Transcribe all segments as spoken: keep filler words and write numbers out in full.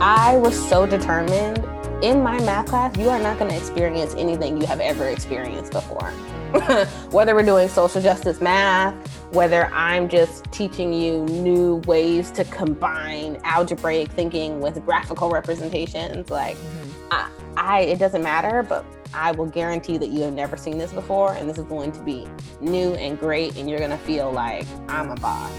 I was so determined. In my math class, you are not going to experience anything you have ever experienced before. Whether we're doing social justice math, whether I'm just teaching you new ways to combine algebraic thinking with graphical representations, like mm-hmm. I, I, it doesn't matter, but I will guarantee that you have never seen this before, and this is going to be new and great, and you're going to feel like I'm a boss.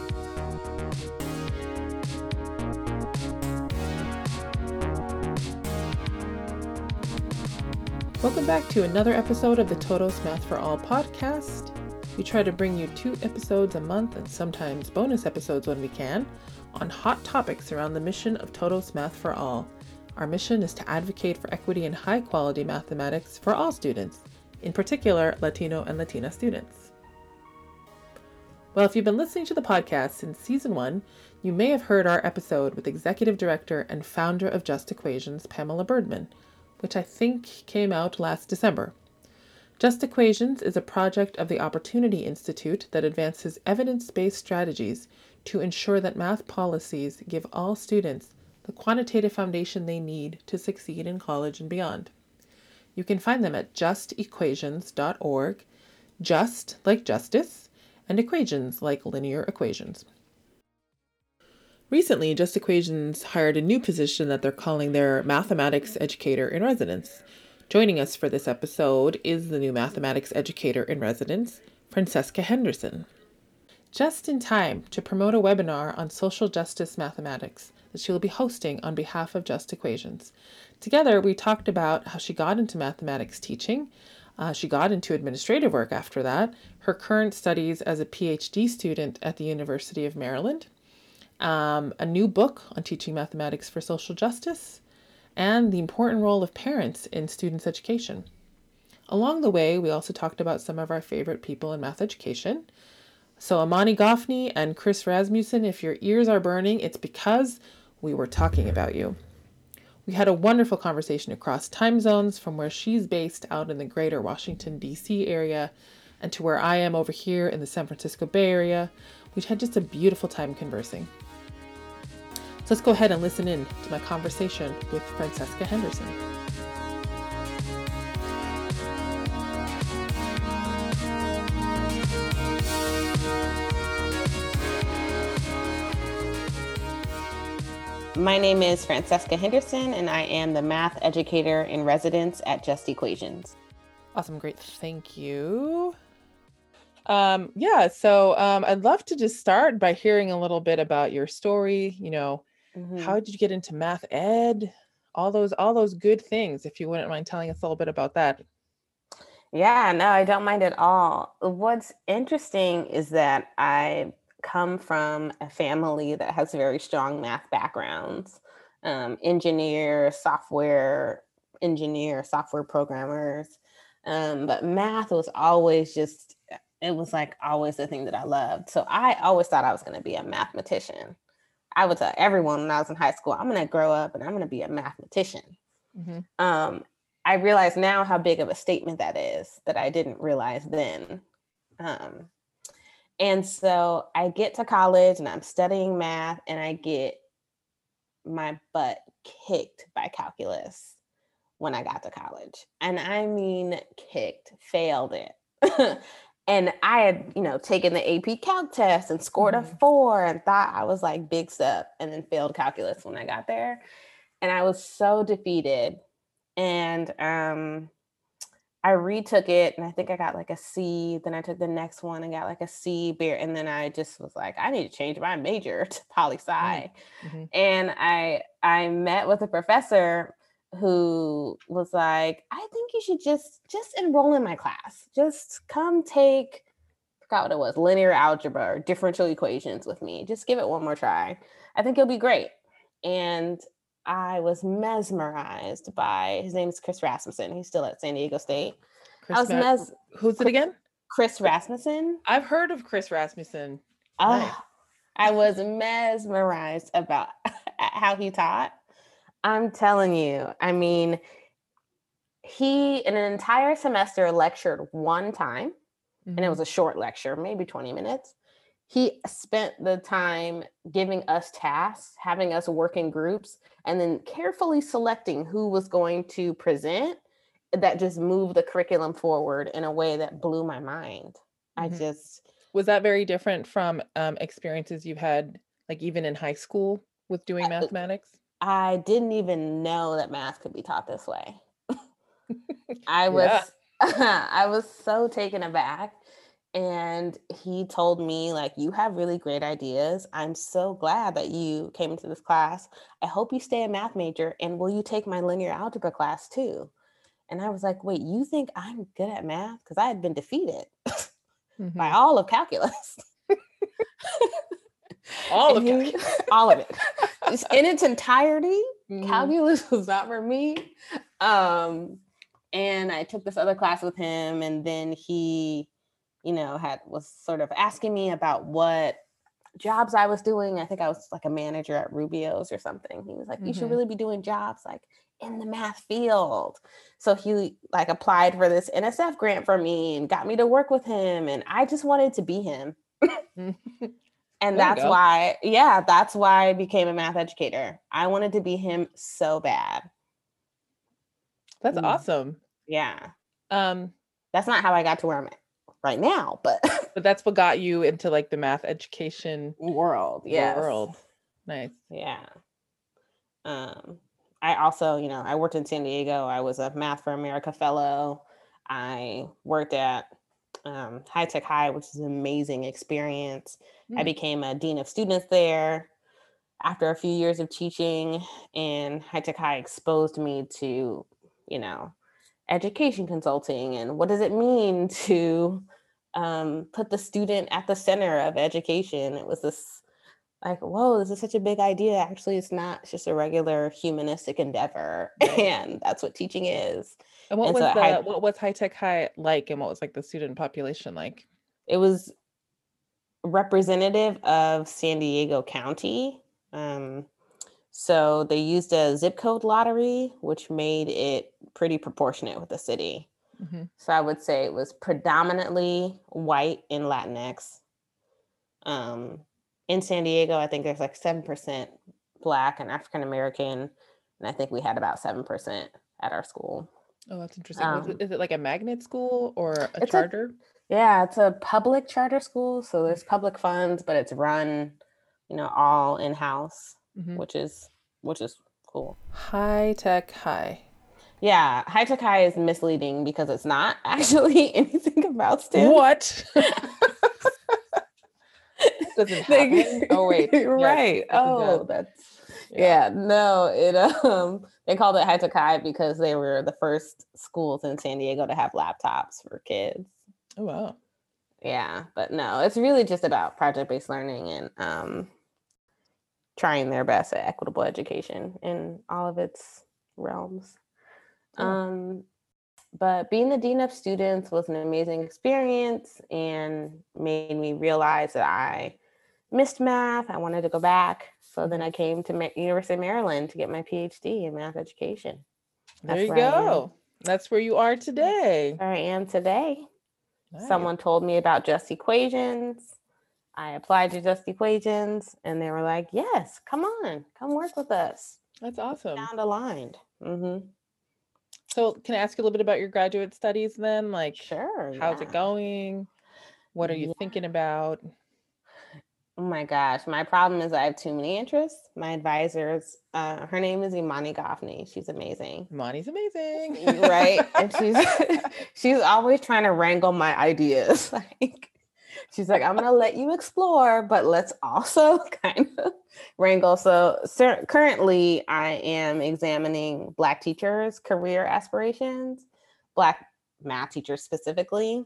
Welcome back to another episode of the Todos Math for All podcast. We try to bring you two episodes a month and sometimes bonus episodes when we can on hot topics around the mission of Todos Math for All. Our mission is to advocate for equity and high quality mathematics for all students, in particular Latino and Latina students. Well, if you've been listening to the podcast since season one, you may have heard our episode with Executive Director and founder of Just Equations, Pamela Birdman, which I think came out last December. Just Equations is a project of the Opportunity Institute that advances evidence-based strategies to ensure that math policies give all students the quantitative foundation they need to succeed in college and beyond. You can find them at just equations dot org, just like justice, and equations like linear equations. Recently, Just Equations hired a new position that they're calling their Mathematics Educator in Residence. Joining us for this episode is the new Mathematics Educator in Residence, Francesca Henderson. Just in time to promote a webinar on social justice mathematics that she will be hosting on behalf of Just Equations. Together, we talked about how she got into mathematics teaching. Uh, she got into administrative work after that, her current studies as a P H D student at the University of Maryland, Um, a new book on teaching mathematics for social justice, and the important role of parents in students' education. Along the way, we also talked about some of our favorite people in math education. So Amani Goffney and Chris Rasmussen, if your ears are burning, it's because we were talking about you. We had a wonderful conversation across time zones, from where she's based out in the greater Washington, D C area, and to where I am over here in the San Francisco Bay Area. We had just a beautiful time conversing. So let's go ahead and listen in to my conversation with Francesca Henderson. My name is Francesca Henderson, and I am the Math Educator in Residence at Just Equations. Awesome, great, thank you. Um, yeah, so um, I'd love to just start by hearing a little bit about your story. You know, mm-hmm. How did you get into math ed? All those, all those good things. If you wouldn't mind telling us a little bit about that. Yeah, no, I don't mind at all. What's interesting is that I come from a family that has very strong math backgrounds. Um, engineer, software engineer, software programmers. Um, but math was always just it was like always the thing that I loved. So I always thought I was going to be a mathematician. I would tell everyone when I was in high school, I'm going to grow up and I'm going to be a mathematician. Mm-hmm. Um, I realize now how big of a statement that is that I didn't realize then. Um, and so I get to college and I'm studying math and I get my butt kicked by calculus when I got to college. And I mean, kicked, failed it. And I had, you know, taken the A P Calc test and scored mm-hmm. a four and thought I was like big stuff, and then failed calculus when I got there. And I was so defeated. And um, I retook it and I think I got like a C. Then I took the next one and got like a C. And then I just was like, I need to change my major to poli-sci. Mm-hmm. And I I met with a professor who was like, I think you should just just enroll in my class. Just come take, I forgot what it was, linear algebra or differential equations with me. Just give it one more try. I think it'll be great. And I was mesmerized by, his name is Chris Rasmussen. He's still at San Diego State. Chris I was Ma- mes- Who's it again? Chris Rasmussen. I've heard of Chris Rasmussen. Oh, nice. I was mesmerized about how he taught. I'm telling you, I mean, he, in an entire semester, lectured one time, mm-hmm. and it was a short lecture, maybe twenty minutes. he spent the time giving us tasks, having us work in groups, and then carefully selecting who was going to present that just moved the curriculum forward in a way that blew my mind. I Mhm. just Was that very different from, um, experiences you've had, like, even in high school with doing I mathematics? I didn't even know that math could be taught this way. I Yeah. was I was so taken aback, and he told me like, "You have really great ideas. I'm so glad that you came into this class. I hope you stay a math major, and will you take my linear algebra class too?" And I was like, "Wait, you think I'm good at math?" Because I had been defeated by Mhm. all of calculus. All And of he calculus. all of it. Just in its entirety, Mhm. calculus was not for me. Um, and I took this other class with him, and then he, you know, had was sort of asking me about what jobs I was doing. I think I was like a manager at Rubio's or something. He was like, "You should Mhm. really be doing jobs like in the math field." So he like applied for this N S F grant for me and got me to work with him, and I just wanted to be him. Mm. And Way to that's go. why, yeah, that's why I became a math educator. I wanted to be him so bad. That's Mm, awesome. yeah. Um, That's not how I got to where I'm at right now, but but that's what got you into, like, the math education world, yes. world. Nice. Yeah. Um, I also, you know, I worked in San Diego. I was a Math for America fellow. I worked at um, High Tech High, which is an amazing experience. I Mm. became a dean of students there after a few years of teaching, and High Tech High exposed me to, you know, education consulting and what does it mean to um, put the student at the center of education. It was this like, whoa, this is such a big idea. Actually, it's not. It's just a regular humanistic endeavor, Right. and that's what teaching is. And what And so was it the had what was High Tech High like, and what was, like, the student population like? it was representative of San Diego County. Um, so they used a zip code lottery, which made it pretty proportionate with the city. Mhm. So I would say it was predominantly white and Latinx. Um, in San Diego, I think there's like seven percent Black and African American, and I think we had about seven percent at our school. Oh, that's interesting. Was it Um, is it like a magnet school or a it's a charter? yeah, it's a public charter school, so there's public funds, but it's run, you know, all in house, Mhm. which is which is cool. High Tech High. Yeah, high tech high is misleading because it's not actually anything about STEM. What? Doesn't happen? They Oh, wait. Yes. right. Yes, it does. Oh, that's Yeah. yeah. No, it um they called it High Tech High because they were the first schools in San Diego to have laptops for kids. Oh, wow. Yeah, but no, it's really just about project-based learning and um trying their best at equitable education in all of its realms. Yeah. Um but being the dean of students was an amazing experience and made me realize that I missed math. I wanted to go back. So then Mhm. I came to Ma- University of Maryland to get my PhD in math education. There That's you where I am. go. That's where you are today. Where I am today. Nice. Someone told me about just equations. I applied to just equations and they were like, yes, come on, come work with us. That's awesome. Sound aligned. Hmm. So, can I ask you a little bit about your graduate studies then? Like, Sure. how's it Yeah. going? What are you Yeah. thinking about? Oh my gosh. My problem is I have too many interests. My advisors, uh, her name is Imani Goffney. She's amazing. Money's amazing. Right? And she's she's always trying to wrangle my ideas. Like she's like, I'm gonna let you explore, but let's also kind of wrangle. So cer- currently I am examining Black teachers' career aspirations, Black math teachers specifically.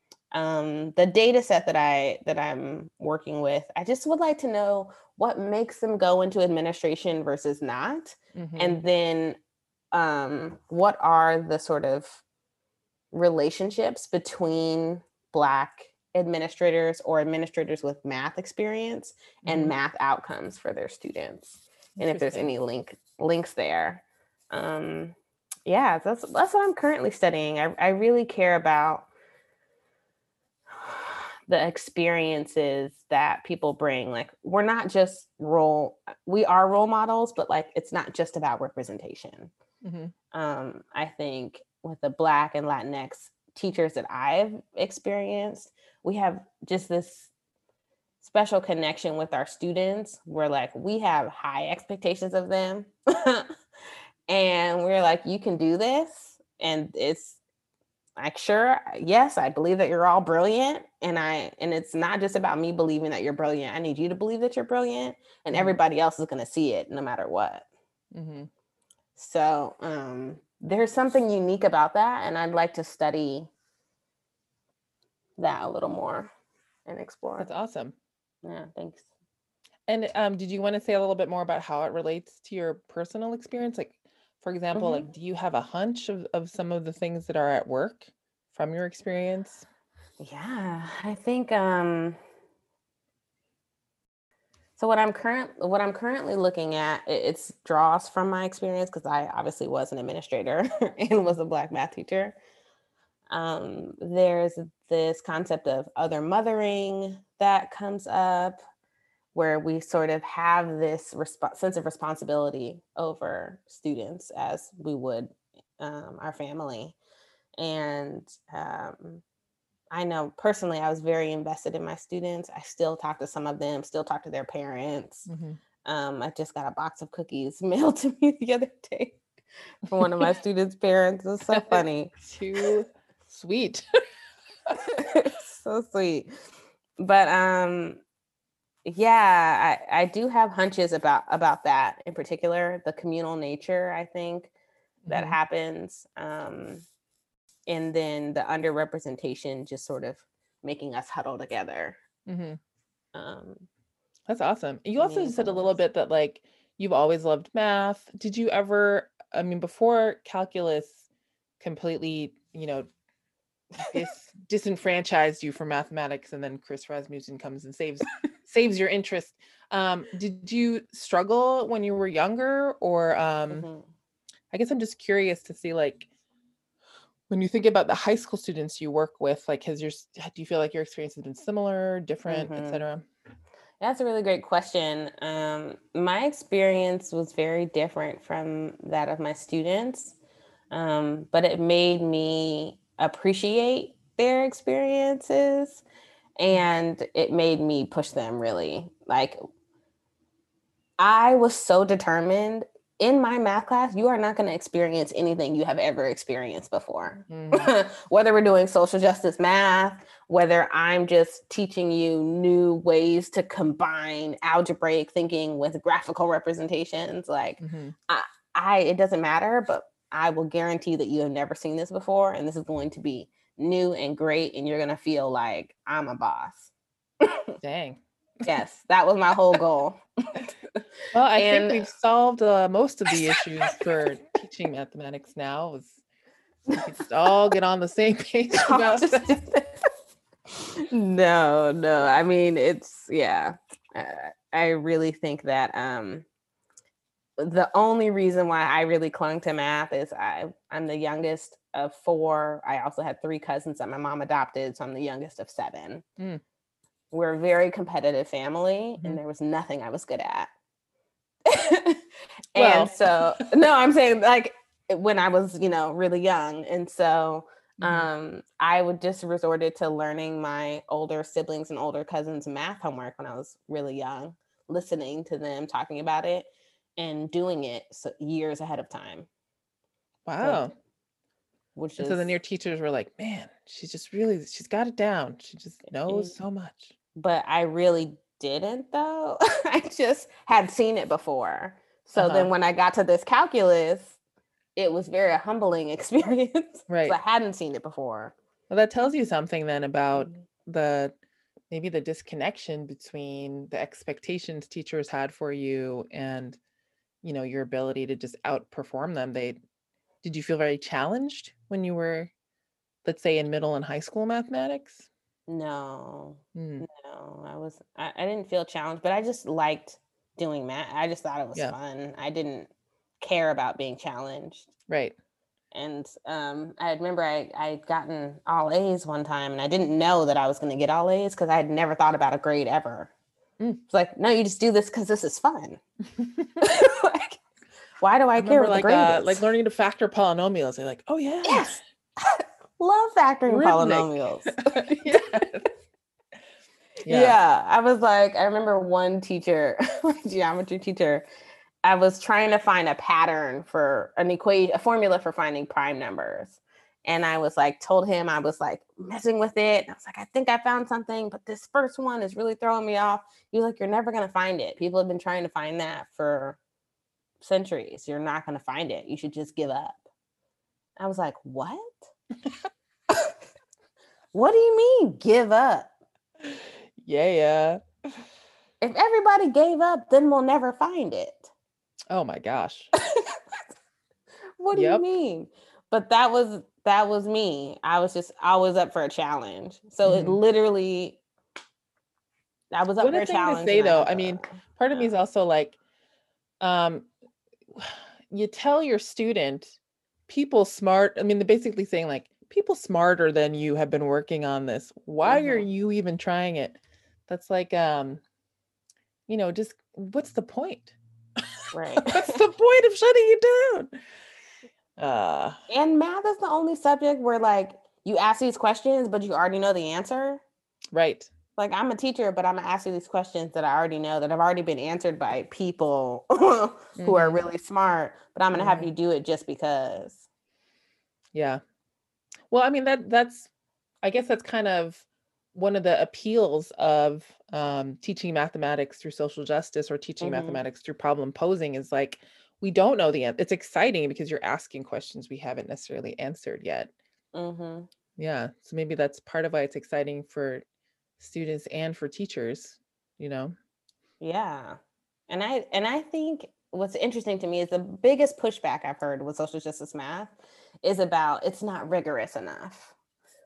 Um, the data set that I that I'm working with, I just would like to know what makes them go into administration versus not. Mhm. And then um, what are the sort of relationships between Black administrators or administrators with math experience and Mhm. math outcomes for their students, and if there's Interesting. any link links there. Um, yeah, that's that's what I'm currently studying. I, I really care about the experiences that people bring. Like, we're not just role we are role models, but like it's not just about representation. Hmm. Um, I think with the Black and Latinx teachers that I've experienced, we have just this special connection with our students where like we have high expectations of them. And we're like, you can do this. And it's like, sure, yes, I believe that you're all brilliant. And I and it's not just about me believing that you're brilliant. I need you to believe that you're brilliant. And Hmm. everybody else is gonna see it no matter what. Hmm. So um there's something unique about that. And I'd like to study that a little more and That's explore. awesome. Yeah, thanks. And um, did you want to say a little bit more about how it relates to your personal experience? Like, for example, Hmm. like, do you have a hunch of, of some of the things that are at work from your experience? Yeah, I think um so what I'm current what I'm currently looking at, it, it's draws from my experience because I obviously was an administrator and was a Black math teacher. Um, there's this concept of other mothering that comes up where we sort of have this resp- sense of responsibility over students as we would um, our family. And um, I know personally, I was very invested in my students. I still talk to some of them, still talk to their parents. Hmm. Um, I just got a box of cookies mailed to me the other day from one of my students' parents. It's so funny. Too sweet. It's so sweet. But um, yeah, I, I do have hunches about about that in particular, the communal nature, I think, that Hmm. happens. Um, and then the underrepresentation just sort of making us huddle together. Hmm. Um, That's awesome. You also said a Meaningful little ways. bit that like you've always loved math. Did you ever, I mean, before calculus completely, you know, dis disenfranchised you from mathematics, and then Chris Rasmussen comes and saves saves your interest. Um, did you struggle when you were younger, or um, Mhm, I guess I'm just curious to see like when you think about the high school students you work with, like has your s- do you feel like your experience has been similar, different, mhm. et cetera? That's a really great question. Um, my experience was very different from that of my students, um, but it made me appreciate their experiences and it made me push them really. Like, I was so determined in my math class, you are not going to experience anything you have ever experienced before. Hmm. Whether we're doing social justice math, whether I'm just teaching you new ways to combine algebraic thinking with graphical representations, like Hmm. I, I it doesn't matter, but I will guarantee that you have never seen this before, and this is going to be new and great, and you're going to feel like I'm a boss. Dang. Yes, that was my whole goal. Well, I think And we've solved uh, most of the issues for teaching mathematics now. Is we could just all get on the same page I'll about just do that. that. No, no. I mean, it's yeah. Uh, I really think that um the only reason why I really clung to math is I I'm the youngest of four. I also had three cousins that my mom adopted, so I'm the youngest of seven. Mm, We're a very competitive family, mhm. and there was nothing I was good at. And Well, so, no, I'm saying like when I was, you know, really young. And so mhm. um, I would just resorted to learning my older siblings and older cousins' math homework when I was really young, listening to them talking about it and doing it so years ahead of time. So, Wow. which And so then is, your teachers were like, "Man, she's just really she's got it down. She just knows so much." but I really didn't though. I just had seen it before. So Uh-huh. then when I got to this calculus, it was very humbling experience because I Right. hadn't seen it before. Well, that tells you something then about Mhm. the maybe the disconnection between the expectations teachers had for you and, you know, your ability to just outperform them. They Did you feel very challenged when you were, let's say, in middle and high school mathematics? No, Mm, no, I was I, I didn't feel challenged, but I just liked doing math. I just thought it was yeah, fun. I didn't care about being challenged. right. And um, I remember I I'd gotten all A's one time, and I didn't know that I was going to get all A's because I had never thought about a grade ever. Mm. It's like, no, you just do this because this is fun. Like, why do I, I care remember what the like grade uh is? like learning to factor polynomials. They're like, oh yeah, Yes, love factoring rhythmic. polynomials. Yeah. Yeah. Yeah, I was like, I remember one teacher, my geometry teacher, I was trying to find a pattern for an equation, a formula for finding prime numbers. And I was like, told him I was like messing with it. And I was like, I think I found something, but this first one is really throwing me off. He was like, you're never going to find it. People have been trying to find that for centuries. You're not going to find it. You should just give up. I was like, what? What do you mean give up? Yeah, yeah. If everybody gave up, then we'll never find it. Oh my gosh. What do Yep. you mean? But that was that was me. I was just always up for a challenge. So it Mhm. literally, I was up What for a a thing to challenge, say and I though. had I to. mean, part of me is Yeah. also like, um, you tell your student, people smart, I mean, they're basically saying like, people smarter than you have been working on this. Why are Mhm. you even trying it? That's like, um, you know, just what's the point? Right. What's the point of shutting you down? Uh, And math is the only subject where like you ask these questions, but you already know the answer. right. Like I'm a teacher, but I'm gonna ask you these questions that I already know that have already been answered by people who are Mm-hmm. really smart, but I'm gonna have Mm-hmm. you do it just because. Yeah. Well, I mean that that's I guess that's kind of one of the appeals of um, teaching mathematics through social justice or teaching Mm-hmm. mathematics through problem posing is like we don't know the answer. It's exciting because you're asking questions we haven't necessarily answered yet. Mm-hmm. Yeah. So maybe that's part of why it's exciting for students and for teachers, you know? Yeah. And I and I think what's interesting to me is the biggest pushback I've heard with social justice math is about it's not rigorous enough.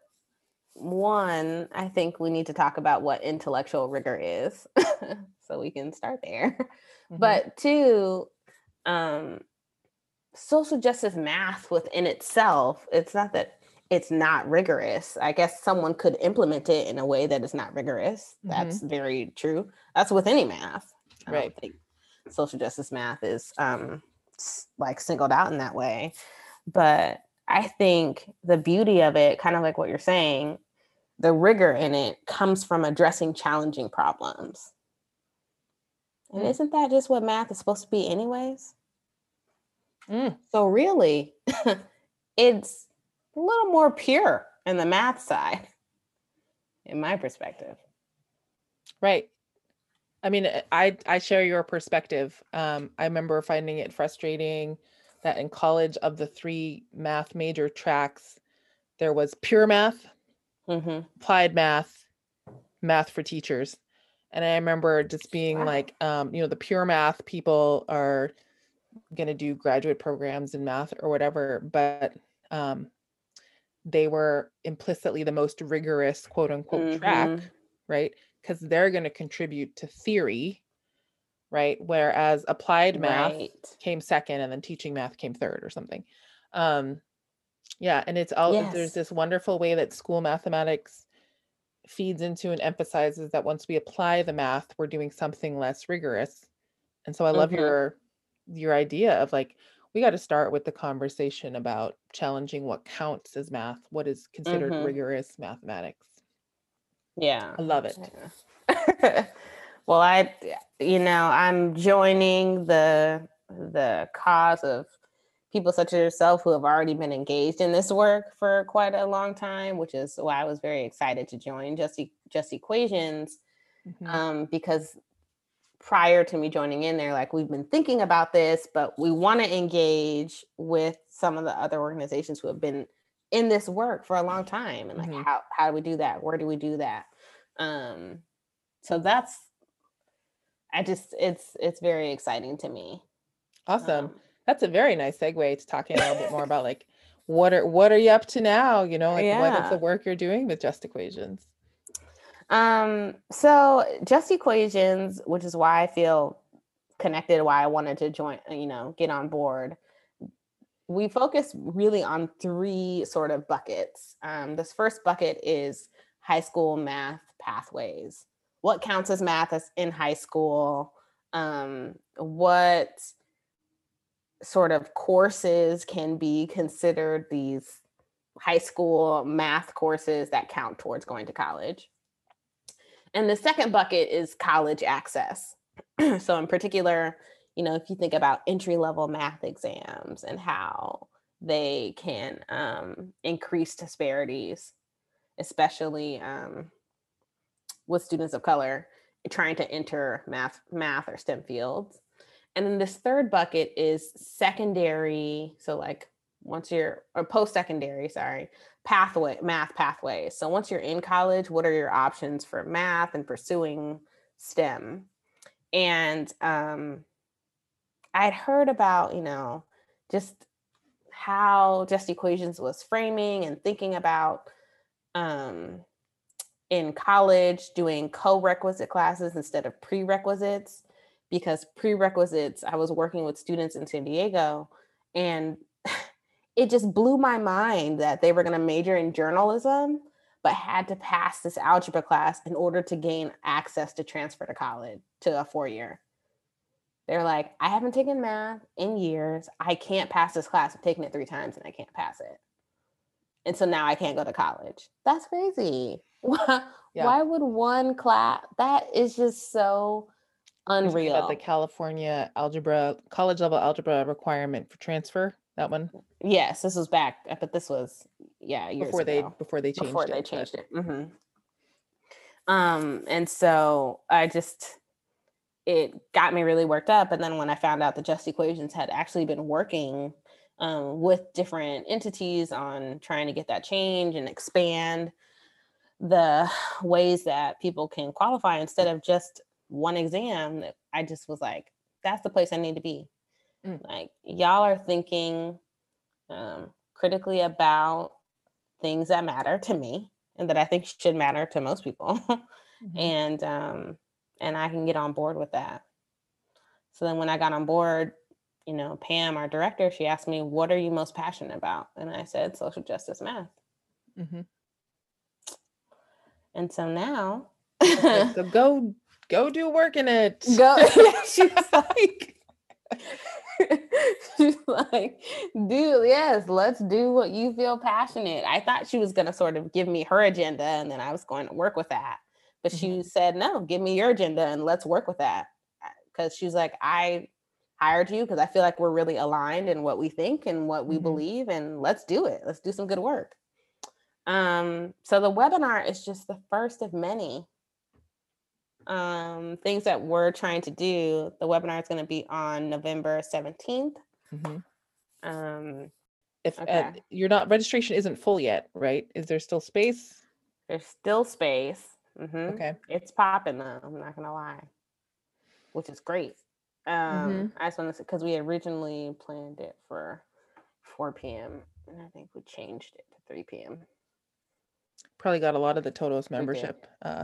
One, I think we need to talk about what intellectual rigor is. So we can start there. Mm-hmm. But two, um social justice math within itself, it's not that it's not rigorous. I guess someone could implement it in a way that is not rigorous. Mm-hmm. That's very true. That's with any math. I Right. don't think social justice math is um like singled out in that way. But I think the beauty of it, kind of like what you're saying, the rigor in it comes from addressing challenging problems. And Mm. isn't that just what math is supposed to be anyways? Mm. So really, it's a little more pure in the math side, in my perspective. Right. I mean, uh, I I share your perspective. Um, I remember finding it frustrating that in college, of the three math major tracks, there was pure math, Mm-hmm. applied math, math for teachers. And I remember just being Wow. like, um, you know, the pure math people are going to do graduate programs in math or whatever, but um, they were implicitly the most rigorous, quote unquote, track, Mm-hmm. right? Because they're going to contribute to theory, right? Whereas applied math Right. came second and then teaching math came third or something. Um, yeah, and it's all there's Yes. this wonderful way that school mathematics feeds into and emphasizes that once we apply the math, we're doing something less rigorous. And so I love Mm-hmm. your your idea of like we got to start with the conversation about challenging what counts as math, what is considered Mm-hmm. rigorous mathematics. Yeah. I love it. Yeah. Well, I, you know, I'm joining the the cause of people such as yourself who have already been engaged in this work for quite a long time, which is why I was very excited to join Just, e- Just Equations, Mhm. um, because prior to me joining in there, like we've been thinking about this, but we want to engage with some of the other organizations who have been in this work for a long time, and like Mhm. how how do we do that? Where do we do that? Um, so that's I just it's it's very exciting to me. Awesome. Um, That's a very nice segue to talking a little bit more about like what are what are you up to now? You know, like what is the yeah. work you're doing with Just Equations? Um, so Just Equations, which is why I feel connected, why I wanted to join, you know, get on board. we focus really on three sort of buckets. Um, this first bucket is high school math pathways. What counts as math as in high school? Um, what sort of courses can be considered these high school math courses that count towards going to college? And the second bucket is college access. So in particular, you know, if you think about entry level math exams and how they can um, increase disparities, especially um, with students of color trying to enter math, math or STEM fields. And then this third bucket is secondary. So like once you're, or post-secondary, sorry, pathway, math pathways. So once you're in college, what are your options for math and pursuing STEM? And um, I'd heard about, you know, just how Just Equations was framing and thinking about um, in college doing co-requisite classes instead of prerequisites, because prerequisites, I was working with students in San Diego, and it just blew my mind that they were going to major in journalism but had to pass this algebra class in order to gain access to transfer to college to a four-year. They're like, I haven't taken math in years. I can't pass this class. I've taken it three times and I can't pass it. And so now I can't go to college. That's crazy. Why, Yeah. why would one class, that is just so You're talking unreal. about the California algebra, college level algebra requirement for transfer, that one? Yes, this was back, but this was, yeah, years Before they ago. before they changed Before it. they changed but- it. Mm-hmm. Um, and so I just, it got me really worked up. And then when I found out the Just Equations had actually been working um, with different entities on trying to get that change and expand the ways that people can qualify instead of just one exam, I just was like, that's the place I need to be. Mm. Like, y'all are thinking um, critically about things that matter to me and that I think should matter to most people. Mm-hmm. and um, and I can get on board with that. So then when I got on board, you know, Pam, our director, she asked me, what are you most passionate about? And I said, social justice math. Mm-hmm. And so now, like, so go go do work in it. Go. She's like, she's like, dude, yes, let's do what you feel passionate. I thought she was gonna sort of give me her agenda, and then I was going to work with that. But mm-hmm. she said, no, give me your agenda, and let's work with that. Because she's like, I hired you because I feel like we're really aligned in what we think and what we mm-hmm. believe, and let's do it. Let's do some good work. Um, so the webinar is just the first of many um, things that we're trying to do. The webinar is going to be on November seventeenth. Mm-hmm. Um, if okay. uh, you're not, registration isn't full yet, right? Is there still space? There's still space. Mm-hmm. Okay. It's popping though, I'm not going to lie, which is great. Um, mm-hmm. I just want to say, because we originally planned it for four p.m. and I think we changed it to three p.m. Probably got a lot of the Todos membership. Uh,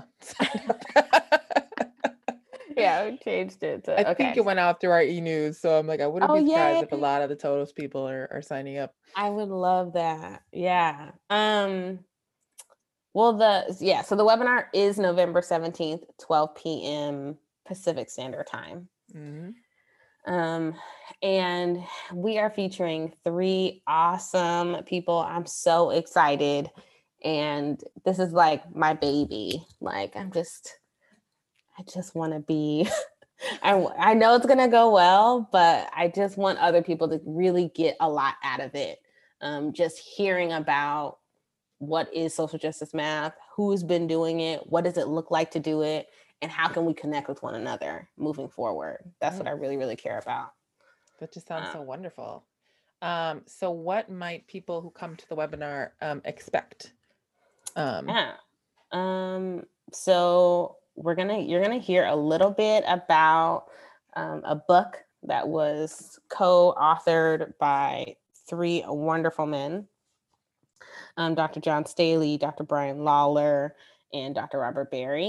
yeah, we changed it to, I okay. think it went out through our e-news, so I'm like, I wouldn't oh, be surprised yay. if a lot of the Todos people are, are signing up. I would love that. Yeah. Um. Well, the yeah. So the webinar is November seventeenth, twelve p.m. Pacific Standard Time. Mm-hmm. Um, and we are featuring three awesome people. I'm so excited. And this is like my baby. Like, I'm just, I just want to be, I, I know it's going to go well, but I just want other people to really get a lot out of it. Um, just hearing about what is social justice math, who's been doing it, what does it look like to do it, and how can we connect with one another moving forward? That's mm. what I really, really care about. That just sounds um, so wonderful. Um, so what might people who come to the webinar um, expect? Um, yeah. Um, so we're gonna, you're gonna hear a little bit about um, a book that was co-authored by three wonderful men, um, Doctor John Staley, Doctor Brian Lawler, and Doctor Robert Berry.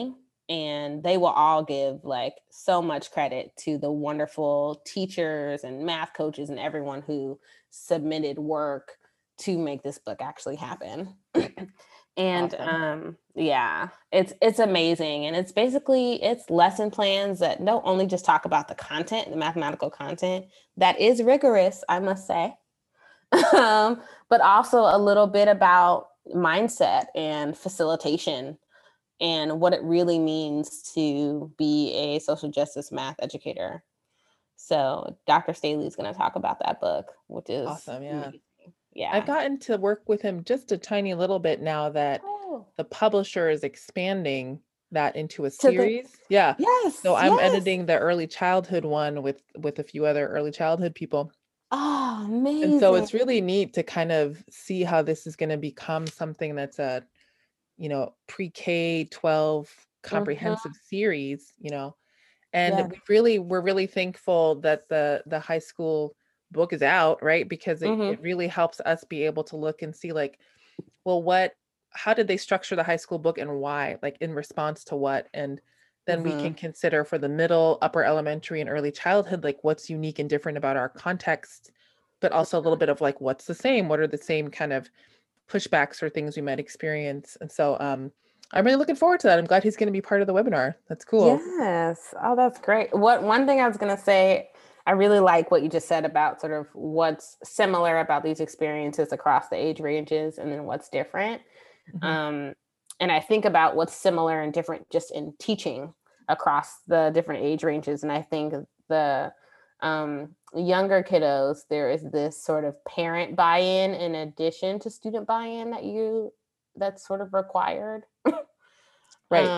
and they will all give like so much credit to the wonderful teachers and math coaches and everyone who submitted work to make this book actually happen. And Awesome. um yeah, it's it's amazing, and it's basically it's lesson plans that don't only just talk about the content, the mathematical content that is rigorous, I must say, um, but also a little bit about mindset and facilitation and what it really means to be a social justice math educator. So Doctor Staley is going to talk about that book, which is Awesome. Yeah. amazing. I've Yeah. gotten to work with him just a tiny little bit now that Oh, the publisher is expanding that into a to the series. Yeah. So yes, I'm yes. editing the early childhood one with with a few other early childhood people. Oh, And so amazing. it's really neat to kind of see how this is going to become something that's a, you know, pre-K twelve Hmm. comprehensive series, you know. And Yeah. we really we're really thankful that the the high school book is out, right? Because it Hmm. it really helps us be able to look and see like, well, what how did they structure the high school book and why? Like in response to what? And then we can Hmm. consider for the middle, upper elementary, and early childhood, like what's unique and different about our context, but also a little bit of like what's the same? What are the same kind of pushbacks or things we might experience? And so um I'm really looking forward to that. I'm glad he's going to be part of the webinar. That's cool. Yes. Oh, that's great. What one thing I was going to say, I really like what you just said about sort of what's similar about these experiences across the age ranges and then what's different. Mhm. Um, and I think about what's similar and different just in teaching across the different age ranges. And I think the um, younger kiddos, there is this sort of parent buy-in in addition to student buy-in that you that's sort of required. Right. Um,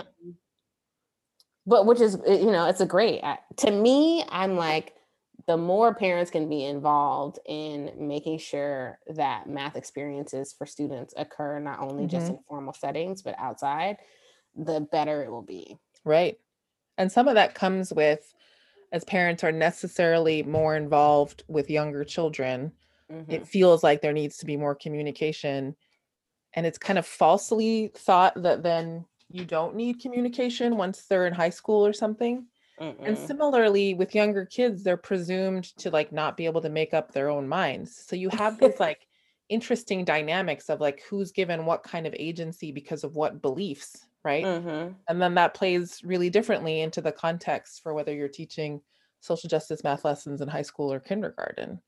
but which is eh, you know it's a great I- to me. I'm like, the more parents can be involved in making sure that math experiences for students occur not only just Mhm. in formal settings but outside, the better it will be. Right. And some of that comes with, as parents are necessarily more involved with younger children, it Hmm. feels like there needs to be more communication. And it's kind of falsely thought that then you don't need communication once they're in high school or something. And Mm-mm. similarly with younger kids, they're presumed to like not be able to make up their own minds. So you have these like interesting dynamics of like who's given what kind of agency because of what beliefs, right? Hmm. And then that plays really differently into the context for whether you're teaching social justice math lessons in high school or kindergarten.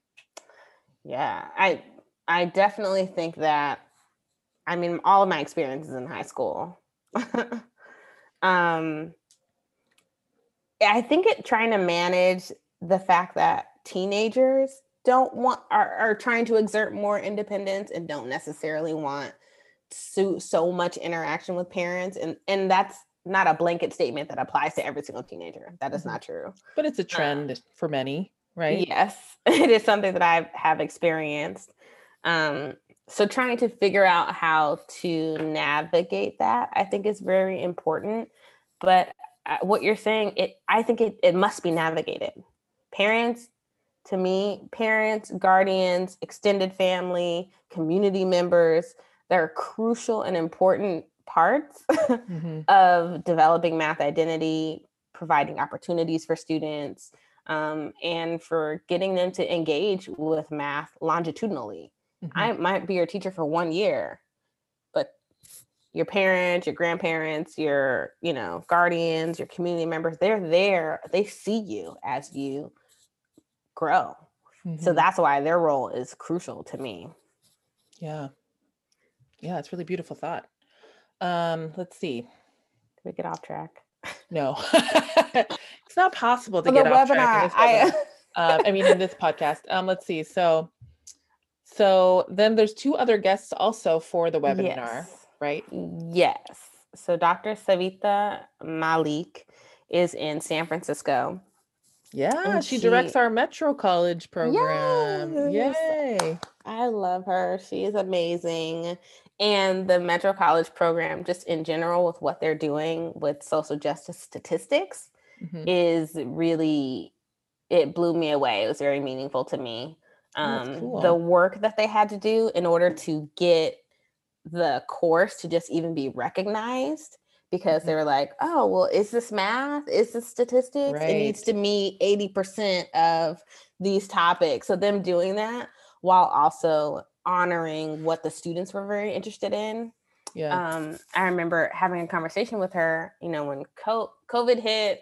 Yeah, i i definitely think that, I mean, all of my experiences in high school. um I think it trying to manage the fact that teenagers don't want are, are trying to exert more independence and don't necessarily want so so much interaction with parents, and and that's not a blanket statement that applies to every single teenager. That is Mhm. not true. But it's a Uh, trend for many, right? yes, it is something that I have experienced. Um, so trying to figure out how to navigate that, I think, is very important. But uh, what you're saying, it I think it, it must be navigated. Parents, to me, parents, guardians, extended family, community members, they're crucial and important parts Hmm. of developing math identity, providing opportunities for students, um, and for getting them to engage with math longitudinally. Hmm. I might be your teacher for one year, but your parents, your grandparents, your, you know, guardians, your community members, they're there. They see you as you grow. So Hmm. that's why their role is crucial to me. Yeah. Yeah. It's really beautiful thought. Um, let's see. We get off track. No, it's not possible to For the get off track in webinar, this webinar. I Um, I mean, in this podcast. Um, let's see. So, so then there's two other guests also for the webinar, yes. right? Yes. So Doctor Savita Malik is in San Francisco, Yeah, and she directs she our Metro College program. yes, Yay. I love her. She is amazing. And the Metro College program, just in general, with what they're doing with social justice statistics, Hmm. is really, it blew me away. It was very meaningful to me. Oh, that's Um, the cool. work that they had to do in order to get the course to just even be recognized, because Mhm. they were like, oh, well, is this math? Is this statistics? It needs Right. to meet eighty percent of these topics. So them doing that while also honoring what the students were very interested in. Yeah. Um, I remember having a conversation with her, you know, when co- COVID hit,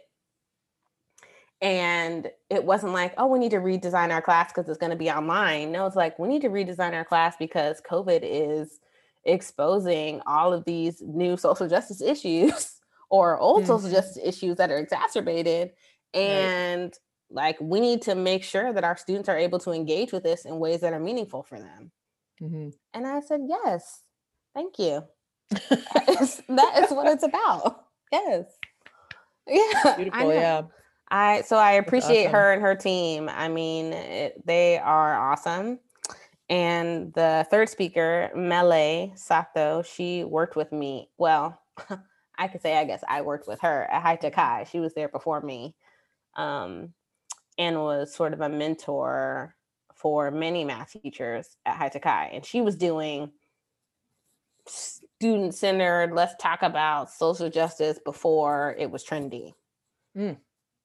and it wasn't like, oh, we need to redesign our class because it's going to be online. No, it's like, we need to redesign our class because COVID is exposing all of these new social justice issues or old social Mhm. justice issues that are exacerbated. Right. And like, we need to make sure that our students are able to engage with this in ways that are meaningful for them. Mhm. And I said, yes, thank you. That is, that is what it's about. Yes. Yeah, I Beautiful, know. yeah. I so I That's appreciate awesome. her and her team. I mean, it, they are awesome. And the third speaker, Mele Sato, she worked with me. Well, I could say I guess I worked with her at High Tech High. She was there before me, um, and was sort of a mentor for many math teachers at High Tech High. And she was doing student centered. Let's talk about social justice before it was trendy. Mm.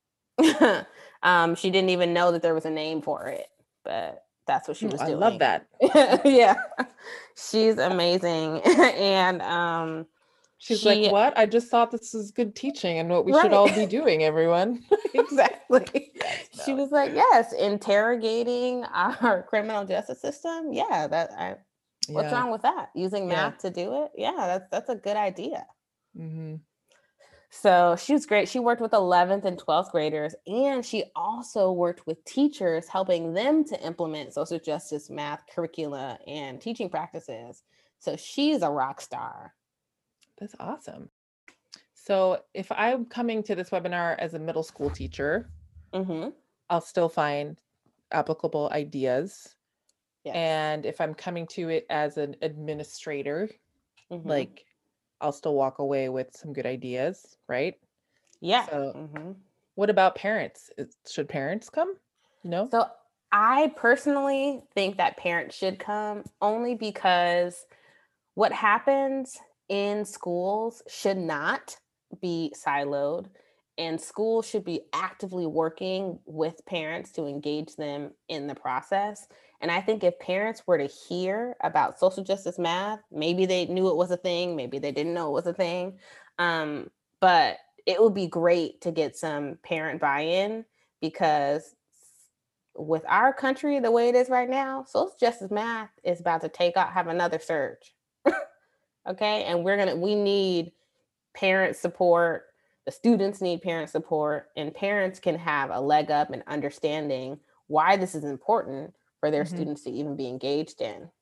um, she didn't even know that there was a name for it, but that's what she Mm, was I love doing. that. Yeah, she's amazing, and um, She's like, she "What? I just thought this is good teaching and what we should right all be doing, everyone." exactly. Yes, She no. was like, yes, interrogating our criminal justice system. Yeah, that I. What's Yeah. wrong with that? Using Yeah. math to do it? Yeah, that's that's a good idea. Mhm. So she was great. She worked with eleventh and twelfth graders, and she also worked with teachers, helping them to implement social justice math curricula and teaching practices. So she's a rock star. That's awesome. So, if I'm coming to this webinar as a middle school teacher, Hmm. I'll still find applicable ideas. Yes. And if I'm coming to it as an administrator, Hmm. like I'll still walk away with some good ideas, right? Yeah. So, Hmm. what about parents? Is- Should parents come? No? So I personally think that parents should come only because what happens in schools should not be siloed, and schools should be actively working with parents to engage them in the process. And I think if parents were to hear about social justice math, maybe they knew it was a thing, maybe they didn't know it was a thing. Um, but it would be great to get some parent buy in because with our country the way it is right now, social justice math is about to take out, have another surge. Okay. And we're going to, we need parent support. The students need parent support, and parents can have a leg up in understanding why this is important for their Mhm. students to even be engaged in.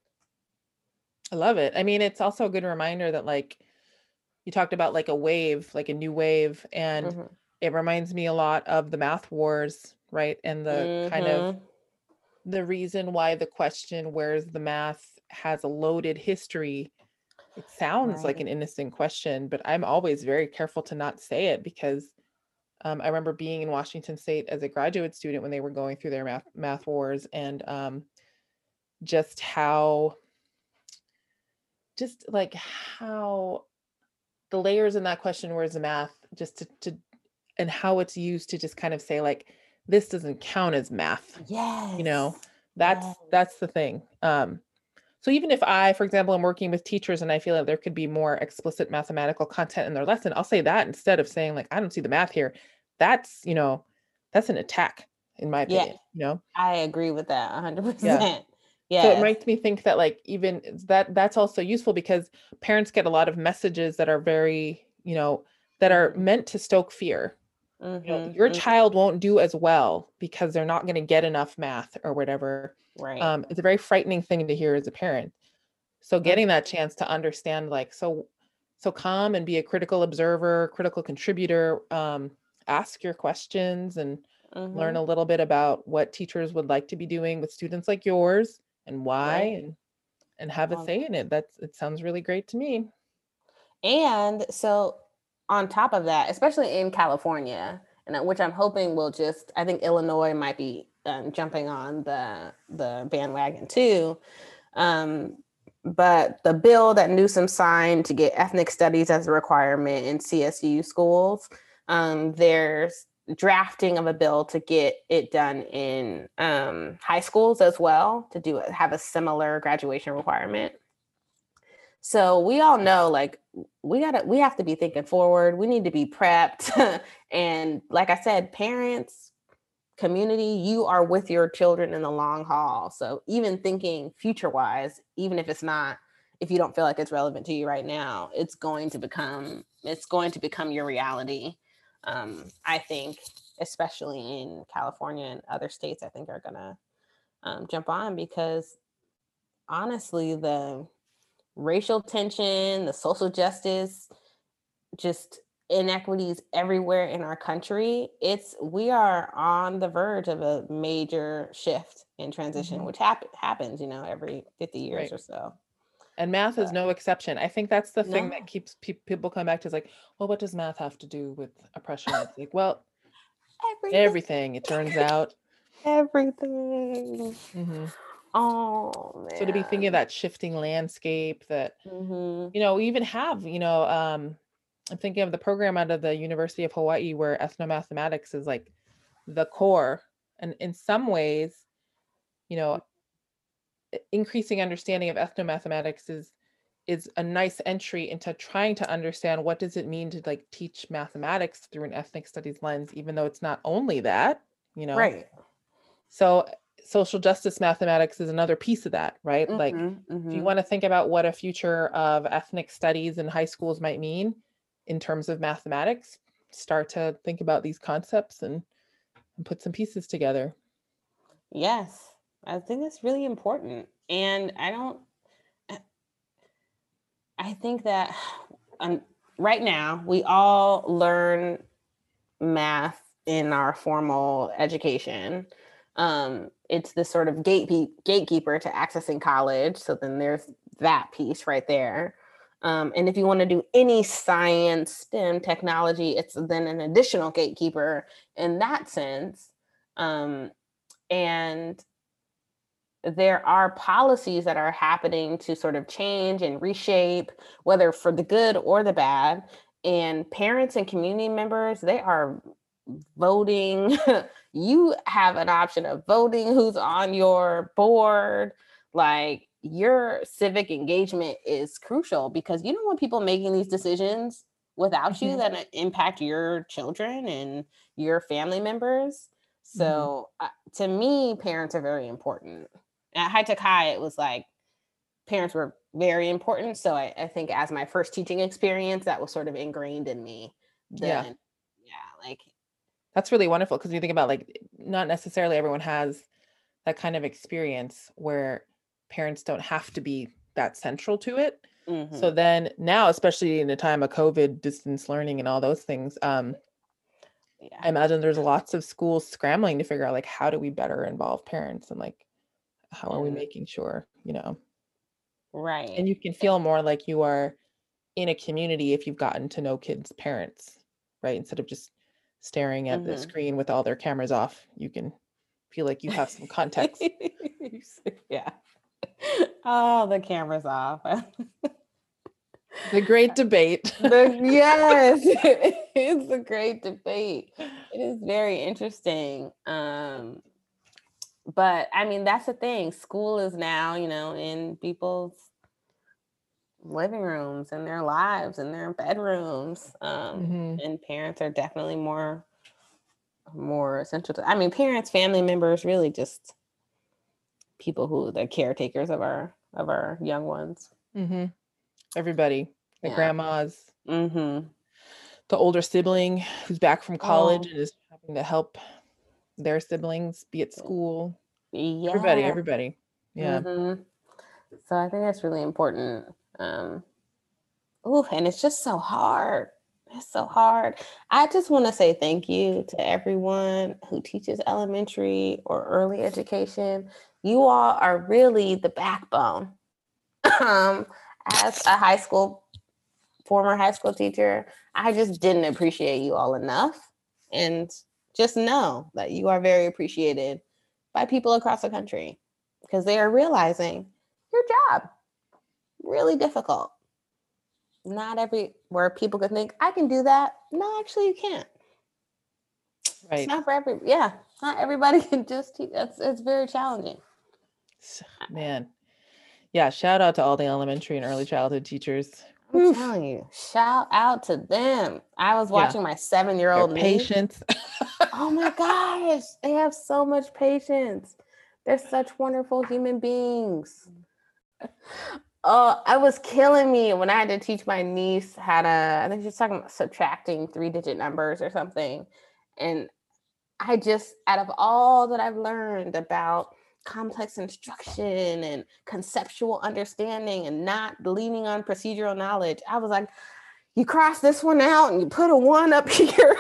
I love it. I mean, it's also a good reminder that like you talked about like a wave, like a new wave, and Hmm. it reminds me a lot of the math wars, right? And the kind of Hmm. the reason why the question, where's the math, has a loaded history. It sounds like Right. an innocent question, but I'm always very careful to not say it because um, I remember being in Washington State as a graduate student when they were going through their math math wars, and um, just how just like how the layers in that question, where's the math, just to, to and how it's used to just kind of say like this doesn't count as math, you know. Yes. that's Yes. that's the thing. um so even if I, for example, am working with teachers and I feel like there could be more explicit mathematical content in their lesson, I'll say that instead of saying like I don't see the math here. That's, you know, that's an attack in my Yeah. opinion, you know. I agree with that Yeah. one hundred percent. So it Yes. makes me think that like even that that's also useful because parents get a lot of messages that are very, you know, that are Hmm. meant to stoke fear. You know, Hmm. your child won't do as well because they're not going to get enough math or whatever. Right. Um, it's a very frightening thing to hear as a parent. So getting Hmm. that chance to understand, like, so, so come and be a critical observer, critical contributor, um, ask your questions and learn Hmm. a little bit about what teachers would like to be doing with students like yours and why, Right. and and have a Um, say in it. That's it sounds really great to me. And so, on top of that, especially in California, and uh, which I'm hoping will just, I think Illinois might be um, jumping on the the bandwagon too. Um, but the bill that Newsom signed to get ethnic studies as a requirement in C S U schools, um, there's drafting of a bill to get it done in um, high schools as well, to do have a similar graduation requirement. So we all know, like, we gotta, we have to be thinking forward. We need to be prepped. And like I said, parents, community, you are with your children in the long haul. So even thinking future wise, even if it's not, if you don't feel like it's relevant to you right now, it's going to become, it's going to become your reality. Um, I think, especially in California and other states, I think are gonna um, jump on, because honestly, the racial tension, the social justice, just inequities everywhere in our country, it's we are on the verge of a major shift and transition, Mhm. which hap- happens, you know, every fifty years Right. or so. And math is But no exception. I think that's the thing that no, keeps pe- people come back to is like, well, what does math have to do with oppression? It's like, well, everything, everything, it turns out. everything. Mhm. Oh So to be thinking of man. that shifting landscape that, Hmm. you know, we even have, you know, um, I'm thinking of the program out of the University of Hawaii where ethnomathematics is like the core. And in some ways, you know, i- increasing understanding of ethnomathematics is is a nice entry into trying to understand what does it mean to like teach mathematics through an ethnic studies lens, even though it's not only that, you know. Right. So social justice mathematics is another piece of that, right? Like Hmm. if you Hmm. want to think about what a future of ethnic studies in high schools might mean in terms of mathematics, start to think about these concepts and, and put some pieces together. Yes, I think that's really important. And I don't, I think that um, right now we all learn math in our formal education. Um, it's this sort of gate gatekeeper to accessing college. So then there's that piece right there. Um, and if you want to do any science, STEM, technology, it's then an additional gatekeeper in that sense. Um, and there are policies that are happening to sort of change and reshape, whether for the good or the bad. And parents and community members, they are voting. You have an option of voting who's on your board. Like, your civic engagement is crucial, because you don't want people making these decisions without you Hmm. that impact your children and your family members. Hmm. So uh, to me, parents are very important. At High Tech High, it was like parents were very important. So I, I think as my first teaching experience, that was sort of ingrained in me. Yeah, Then, yeah, like, that's really wonderful because you think about like not necessarily everyone has that kind of experience where parents don't have to be that central to it. So hmm then now, especially in the time of COVID, distance learning and all those things, um, yeah, I imagine there's lots of schools scrambling to figure out like how do we better involve parents and like how are we and making sure, you know, right, and you can feel more like you are in a community if you've gotten to know kids' parents, right? Instead of just staring at the hmm screen with all their cameras off, you can feel like you have some context. yeah. Oh, the camera's off. The great debate. The yes, it's a great debate. It is very interesting. Um, but I mean, that's the thing. School is now, you know, in people's living rooms and their lives and their bedrooms. Um, Hmm. and parents are definitely more more essential to, I mean, parents, family members, really just people who the caretakers of our of our young ones. Hmm. Everybody, the Yeah. grandmas, Mm-hmm. the older sibling who's back from college Oh, and is having to help their siblings be at school. Everybody, yeah. everybody. Yeah. Mm-hmm. So I think that's really important. Um, ooh, and it's just so hard. It's so hard. I just want to say thank you to everyone who teaches elementary or early education. You all are really the backbone. Um, as a high school, former high school teacher, I just didn't appreciate you all enough. And just know that you are very appreciated by people across the country, because they are realizing your job. really difficult. Not every where people can think I can do that. No, actually, you can't. It's Right. not for every. Yeah, not everybody can just teach. It's it's very challenging. S- Man. Yeah, shout out to all the elementary and early childhood teachers. I'm Oof. telling you, shout out to them. I was Yeah, watching my seven year their old niece. patience. Oh my gosh, they have so much patience. They're such wonderful human beings. Oh, it was killing me when I had to teach my niece how to, I think she's talking about subtracting three digit numbers or something. And I just, out of all that I've learned about complex instruction and conceptual understanding and not leaning on procedural knowledge, I was like, you cross this one out and you put a one up here.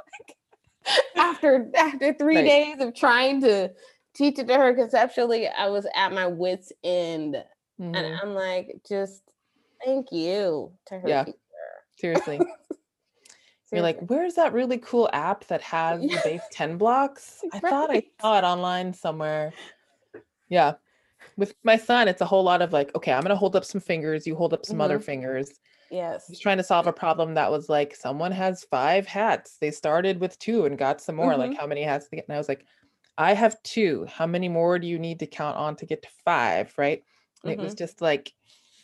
after after three Right. days of trying to teach it to her conceptually, I was at my wit's end. And Mhm. I'm like, just thank you to her Yeah, teacher. seriously. You're like, Seriously. where's that really cool app that has the base ten blocks? I thought I Right. saw it online somewhere. Yeah. With my son, it's a whole lot of like, okay, I'm gonna hold up some fingers, you hold up some other Mhm. fingers. Yes. He's trying to solve a problem that was like, someone has five hats. They started with two and got some more. Like, Mhm. how many hats to get? And I was like, I have two. How many more do you need to count on to get to five? Right. And it was Mhm. just like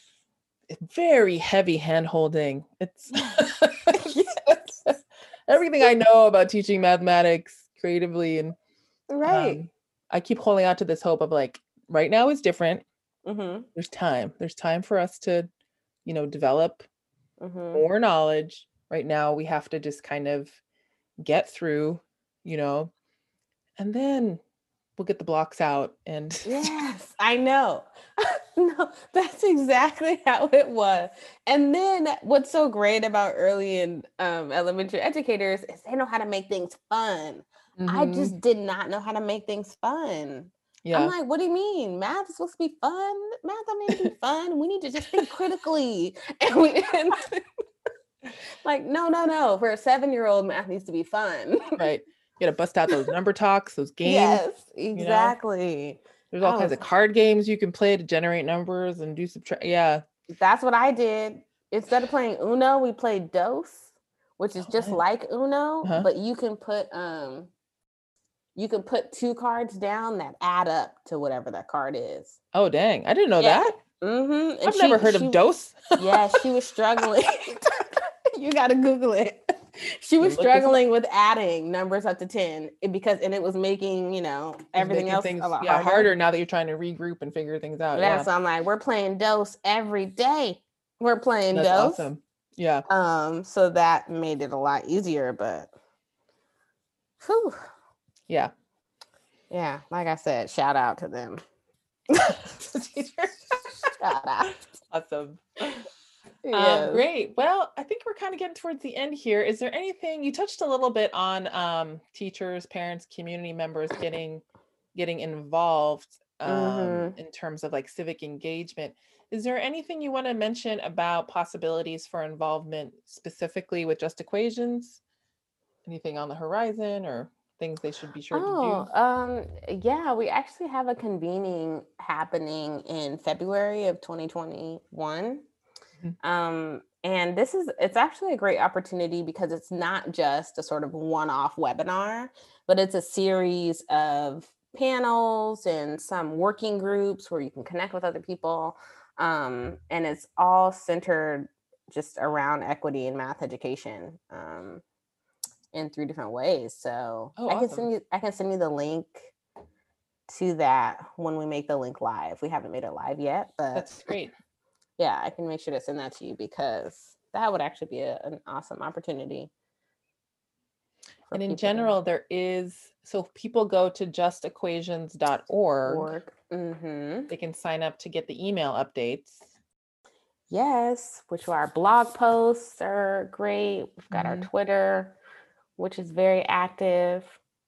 very heavy hand holding. It's Yes. Yes. everything I know about teaching mathematics creatively. And Right. um, I keep holding out to this hope of like, right now is different. Mhm. There's time. There's time for us to, you know, develop Mhm. more knowledge. Right now, we have to just kind of get through, you know, and then we'll get the blocks out and Yes, I know. No, that's exactly how it was. And then what's so great about early and um, elementary educators is they know how to make things fun. I Mhm. just did not know how to make things fun. I'm Yeah. like, what do you mean? Math is supposed to be fun? Math don't need to be fun. We need to just think critically. And we and like, no, no, no. For a seven-year-old, math needs to be fun. Right. You gotta bust out those number talks, those games, Yes, you know? exactly. There's all I kinds was of card games you can play to generate numbers and do subtract. Yeah. That's what I did. Instead of playing Uno, we played Dos, which is Oh, just nice. like Uno, Uh-huh. but you can put um you can put two cards down that add up to whatever that card is. Oh, dang. I didn't know Yeah. that. Mhm. And I've never she heard of she dose. yeah, she was struggling. You got to Google it. She You was look this up. struggling with adding numbers up to ten it- because and it was making, you know, It's everything making else a things, lot yeah, harder. harder now that you're trying to regroup and figure things out. Yeah, Yeah. so I'm like, we're playing Dos every day. We're playing That's Dos. awesome. Yeah. Um, so that made it a lot easier, but whew, Yeah. yeah, like I said, shout out to them. Teacher. Shout out. Awesome. Um, Yes. great. Well, I think we're kind of getting towards the end here. Is there anything you touched a little bit on um, teachers, parents, community members getting getting involved um, Mm-hmm. in terms of like civic engagement? Is there anything you want to mention about possibilities for involvement specifically with Just Equations? Anything on the horizon or things they should be sure to Oh, do? um, yeah, we actually have a convening happening in February of twenty twenty-one. Mhm. Um, and this is it's actually a great opportunity because it's not just a sort of one-off webinar, but it's a series of panels and some working groups where you can connect with other people. Um, and it's all centered just around equity in math education um, in three different ways. So Oh, I can awesome. send you I can send you the link to that when we make the link live. We haven't made it live yet, but That's great. yeah, I can make sure to send that to you because that would actually be a, an awesome opportunity for And in people to general, there is, so if people go to just equations dot org, work. Mm-hmm. they can sign up to get the email updates. Yes, which our blog posts are great. We've got our Mhm. Twitter, which is very active.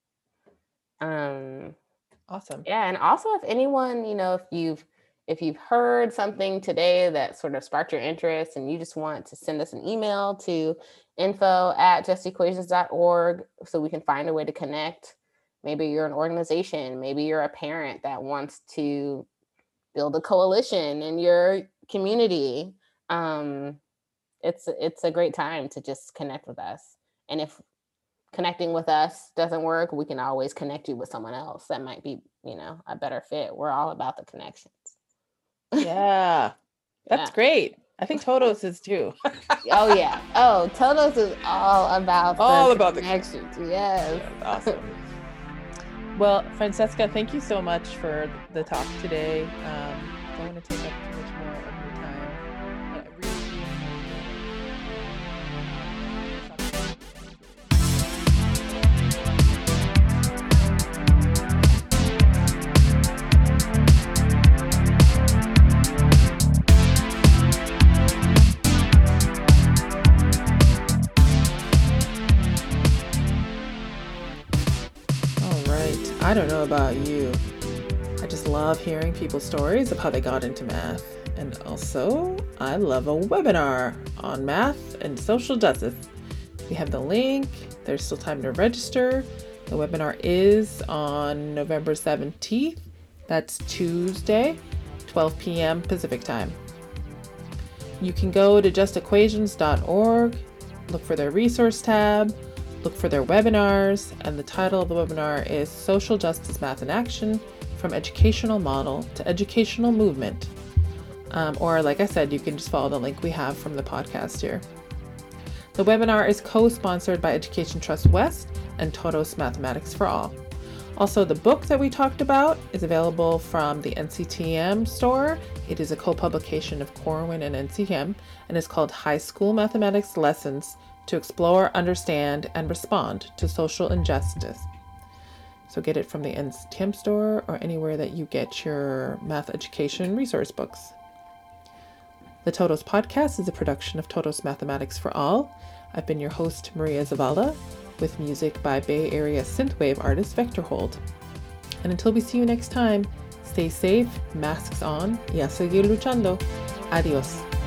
Um, Awesome. yeah, and also if anyone, you know, if you've if you've heard something today that sort of sparked your interest and you just want to send us an email to info at just equations dot org so we can find a way to connect. Maybe you're an organization, maybe you're a parent that wants to build a coalition in your community. Um, it's it's a great time to just connect with us. And if connecting with us doesn't work, we can always connect you with someone else that might be, you know, a better fit. We're all about the connections. Yeah, that's Yeah. great. I think Todos is too. Oh yeah. Oh, Todos is all about All the about the connections. Yes. Awesome. Well, Francesca, thank you so much for the talk today. Um, I don't want to take up too much more of your time. But I really I don't know about you. I just love hearing people's stories of how they got into math. And also, I love a webinar on math and social justice. We have the link. There's still time to register. The webinar is on November seventeenth. That's Tuesday, twelve p.m. Pacific time. You can go to just equations dot org, look for their resource tab, look for their webinars, and the title of the webinar is Social Justice Math in Action, from Educational Model to Educational Movement. Um, or like I said, you can just follow the link we have from the podcast here. The webinar is co-sponsored by Education Trust West and Todos Mathematics for All. Also, the book that we talked about is available from the N C T M store. It is a co-publication of Corwin and N C T M and is called High School Mathematics Lessons to Explore, Understand, and Respond to Social Injustice. So get it from the N C T M store or anywhere that you get your math education resource books. The Todos podcast is a production of Todos Mathematics for All. I've been your host, Maria Zavala, with music by Bay Area synthwave artist Vector Hold. And until we see you next time, stay safe, masks on, y a seguir luchando. Adios.